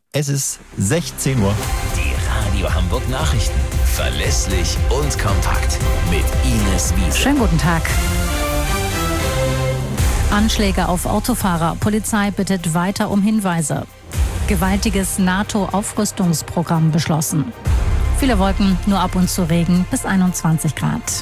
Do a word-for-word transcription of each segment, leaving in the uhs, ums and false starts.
Es ist sechzehn Uhr. Die Radio Hamburg Nachrichten. Verlässlich und kompakt. Mit Ines Wiese. Schönen guten Tag. Anschläge auf Autofahrer. Polizei bittet weiter um Hinweise. Gewaltiges NATO-Aufrüstungsprogramm beschlossen. Viele Wolken, nur ab und zu Regen, bis einundzwanzig Grad.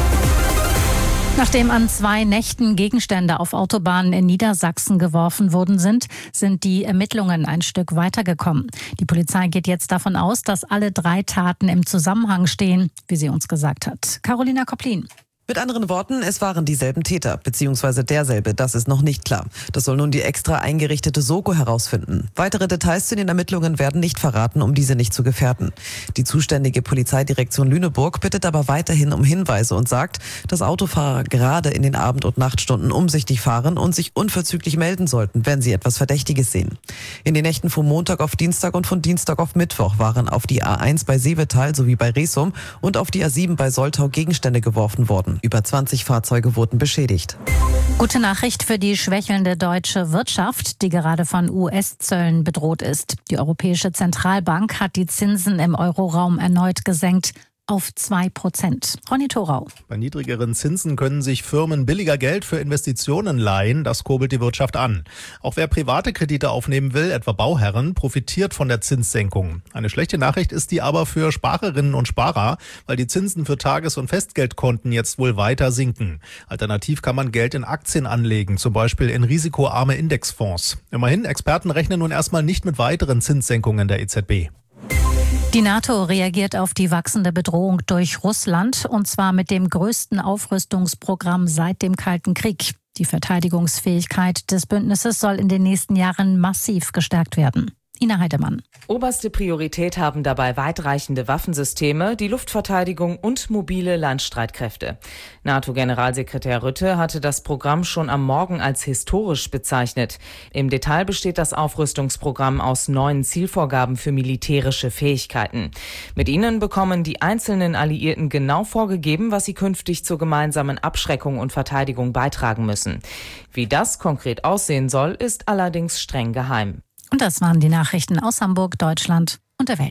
Nachdem an zwei Nächten Gegenstände auf Autobahnen in Niedersachsen geworfen worden sind, sind die Ermittlungen ein Stück weitergekommen. Die Polizei geht jetzt davon aus, dass alle drei Taten im Zusammenhang stehen, wie sie uns gesagt hat. Carolina Kopplin. Mit anderen Worten, es waren dieselben Täter, beziehungsweise derselbe, das ist noch nicht klar. Das soll nun die extra eingerichtete Soko herausfinden. Weitere Details zu den Ermittlungen werden nicht verraten, um diese nicht zu gefährden. Die zuständige Polizeidirektion Lüneburg bittet aber weiterhin um Hinweise und sagt, dass Autofahrer gerade in den Abend- und Nachtstunden umsichtig fahren und sich unverzüglich melden sollten, wenn sie etwas Verdächtiges sehen. In den Nächten von Montag auf Dienstag und von Dienstag auf Mittwoch waren auf die A eins bei Seevetal sowie bei Resum und auf die A sieben bei Soltau Gegenstände geworfen worden. Über zwanzig Fahrzeuge wurden beschädigt. Gute Nachricht für die schwächelnde deutsche Wirtschaft, die gerade von U S-Zöllen bedroht ist. Die Europäische Zentralbank hat die Zinsen im Euroraum erneut gesenkt auf zwei Prozent. Ronny Thorau. Bei niedrigeren Zinsen können sich Firmen billiger Geld für Investitionen leihen. Das kurbelt die Wirtschaft an. Auch wer private Kredite aufnehmen will, etwa Bauherren, profitiert von der Zinssenkung. Eine schlechte Nachricht ist die aber für Sparerinnen und Sparer, weil die Zinsen für Tages- und Festgeldkonten jetzt wohl weiter sinken. Alternativ kann man Geld in Aktien anlegen, zum Beispiel in risikoarme Indexfonds. Immerhin, Experten rechnen nun erstmal nicht mit weiteren Zinssenkungen der E Z B. Die NATO reagiert auf die wachsende Bedrohung durch Russland, und zwar mit dem größten Aufrüstungsprogramm seit dem Kalten Krieg. Die Verteidigungsfähigkeit des Bündnisses soll in den nächsten Jahren massiv gestärkt werden. Ina Heidemann. Oberste Priorität haben dabei weitreichende Waffensysteme, die Luftverteidigung und mobile Landstreitkräfte. NATO-Generalsekretär Rutte hatte das Programm schon am Morgen als historisch bezeichnet. Im Detail besteht das Aufrüstungsprogramm aus neuen Zielvorgaben für militärische Fähigkeiten. Mit ihnen bekommen die einzelnen Alliierten genau vorgegeben, was sie künftig zur gemeinsamen Abschreckung und Verteidigung beitragen müssen. Wie das konkret aussehen soll, ist allerdings streng geheim. Und das waren die Nachrichten aus Hamburg, Deutschland und der Welt.